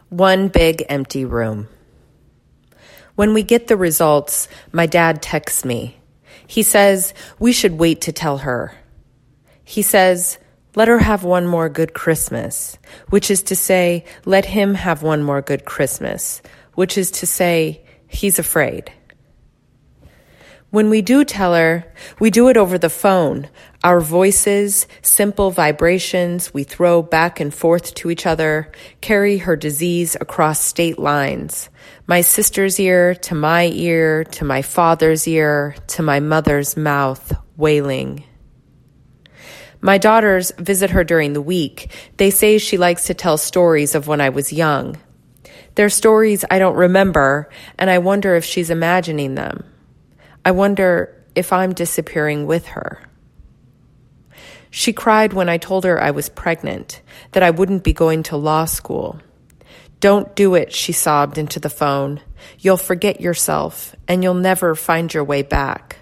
One big empty room. When we get the results, my dad texts me. He says, we should wait to tell her. He says, let her have one more good Christmas, which is to say, let him have one more good Christmas, which is to say, he's afraid. When we do tell her, we do it over the phone. Our voices, simple vibrations we throw back and forth to each other, carry her disease across state lines. My sister's ear to my father's ear, to my mother's mouth, wailing. My daughters visit her during the week. They say she likes to tell stories of when I was young. They're stories I don't remember, and I wonder if she's imagining them. I wonder if I'm disappearing with her. She cried when I told her I was pregnant, that I wouldn't be going to law school. Don't do it, she sobbed into the phone. You'll forget yourself, and you'll never find your way back.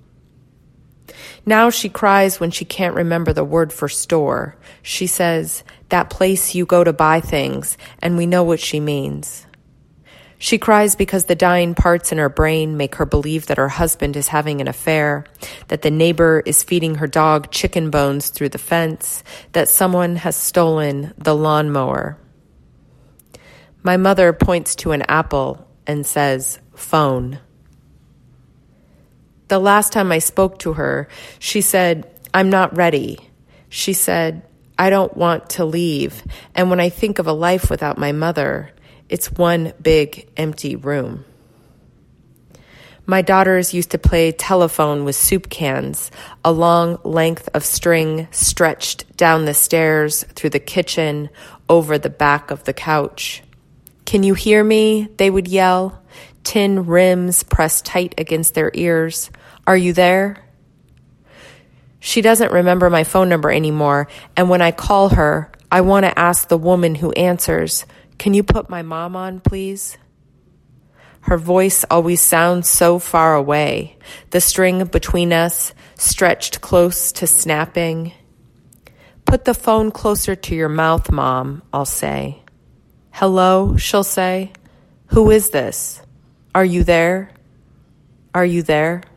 Now she cries when she can't remember the word for store. She says, that place you go to buy things, and we know what she means. She cries because the dying parts in her brain make her believe that her husband is having an affair, that the neighbor is feeding her dog chicken bones through the fence, that someone has stolen the lawnmower. My mother points to an apple and says, phone. The last time I spoke to her, she said, I'm not ready. She said, I don't want to leave. And when I think of a life without my mother, it's one big empty room. My daughters used to play telephone with soup cans, a long length of string stretched down the stairs, through the kitchen, over the back of the couch. Can you hear me? They would yell. Tin rims pressed tight against their ears. Are you there? She doesn't remember my phone number anymore, and when I call her, I want to ask the woman who answers, can you put my mom on, please? Her voice always sounds so far away, the string between us stretched close to snapping. Put the phone closer to your mouth, Mom, I'll say. Hello, she'll say. Who is this? Are you there? Are you there?